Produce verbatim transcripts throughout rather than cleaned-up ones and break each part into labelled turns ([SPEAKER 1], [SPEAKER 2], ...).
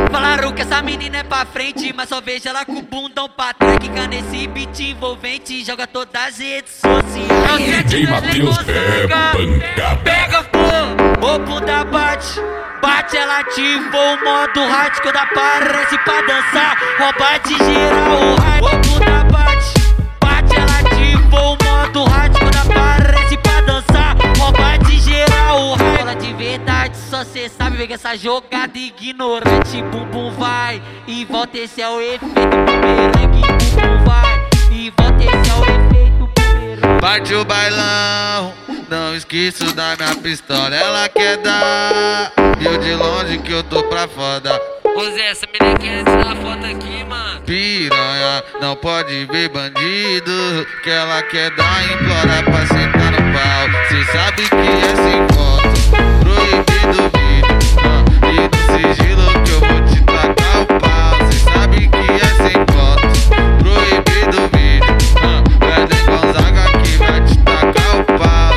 [SPEAKER 1] Falaram que essa menina é pra frente, mas só vejo ela com o bundão pra trás. Quica nesse beat envolvente, joga todas as redes sociais.
[SPEAKER 2] D J Matheus é pancada.
[SPEAKER 1] Pega pô, o bunda bate, bate, ela ativou o modo hard. Quando aparece pra dançar, rouba de geral o hard. O bunda bate, bate, ela ativou o modo hard. Quando aparece pra dançar, rouba de geral o hard. Bola de verdade, só cê sabe ver que essa jogada ignorante. Bumbum vai e volta, esse é o efeito bumerangue. Bumbum vai e volta, esse é o efeito bumerangue.
[SPEAKER 3] Parte o bailão, não esqueço da minha pistola. Ela quer dar, e eu de longe que eu tô pra foda.
[SPEAKER 1] Ô Zé, essa menina quer tirar foto aqui, mano.
[SPEAKER 3] Piranha, não pode ver bandido, que ela quer dar, implora pra sentar no pau. Cê sabe que é sem foto, proibido o vídeo, ah, e no sigilo que eu vou te tacar o pau. Cê sabe que é sem foto, proibido o vídeo, ah, Wesley Gonzaga que vai te tacar o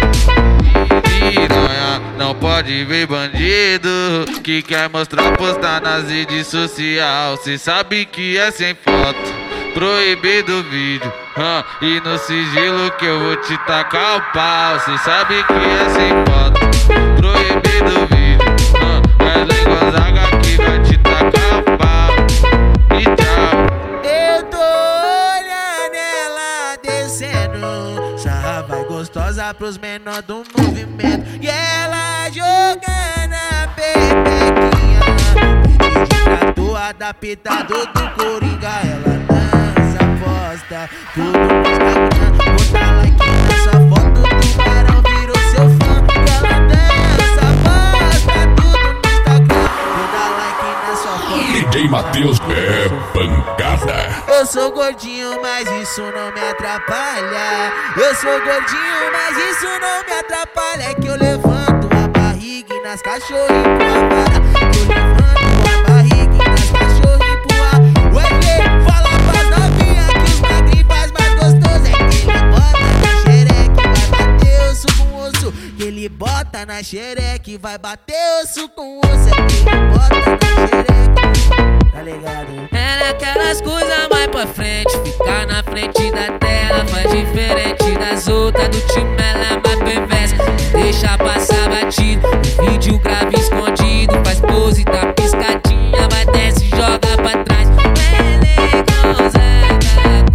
[SPEAKER 3] pau. Piranha, não pode ver bandido, que quer mostrar, postar nas redes social. Cê sabe que é sem foto, proibido o vídeo, ah, e no sigilo que eu vou te tacar o pau. Cê sabe que é sem foto, proibido o vídeo, ah, Wesley Gonzaga que vai te tacar o pau. E tchau.
[SPEAKER 4] Eu tô olhando ela descendo, sarra vai gostosa pros menor do movimento. E ela jogando a pepequinha, vídeo de trator adaptado do Coringa. Ela dança, posta tudo no Instagram, bota like nessa foto, o tubarão virou seu fã. E ela dança, posta tudo no Instagram, bota like nessa foto.
[SPEAKER 2] D J Matheus é pancada.
[SPEAKER 4] Eu sou gordinho, mas isso não me atrapalha. Eu sou gordinho, mas isso não me atrapalha. É que eu levanto a barriga e nas cachorro empurra a vara. Eu levanto a barriga e nas cachorro empurra. Ué, fala pras novinha que os magrinhos faz mais gostoso. É que ele bota na xereque, vai bater osso com osso. Que ele bota na xereque, vai bater osso com osso. É que ele bota na xereque, tá ligado?
[SPEAKER 1] Ela é aquelas coisas mais pra frente, ficar na frente da tela faz diferente das outras do time. Ela é mais perversa, deixa passar batido. No vídeo grave escondido, faz pose, dá piscadinha, vai desce e joga pra trás. Wesley Gonzaga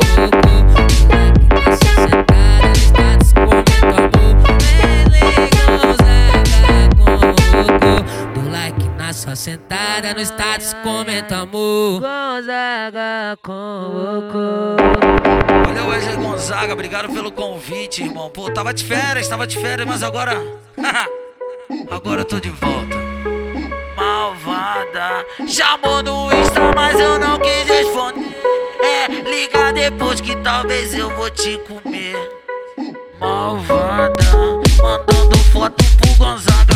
[SPEAKER 1] colocou do like na sua sentada no status, comenta amor. Gonzaga convocou.
[SPEAKER 5] Valeu, Wesley Gonzaga, obrigado pelo convite, irmão. Pô, tava de férias, tava de férias, mas agora... agora eu tô de volta. Malvada, chamou no Insta, mas eu não quis responder. É, liga depois que talvez eu vou te comer. Malvada, mandando foto pro Gonzaga.